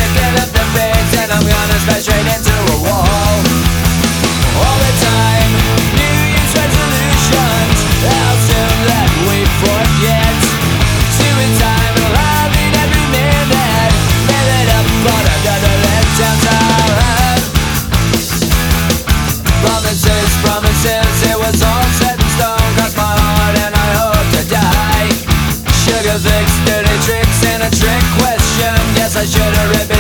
sticking up the bigs, and I'm gonna smash right into a wall. All the time, New Year's resolutions, how soon that we forget. Doing time and loving every minute, live it up on another letdown time. Promises, promises, it was all set in stone. Cross my heart and I hope to die. Sugar fix, dirty tricks and a trick question. Yes, I should have ripped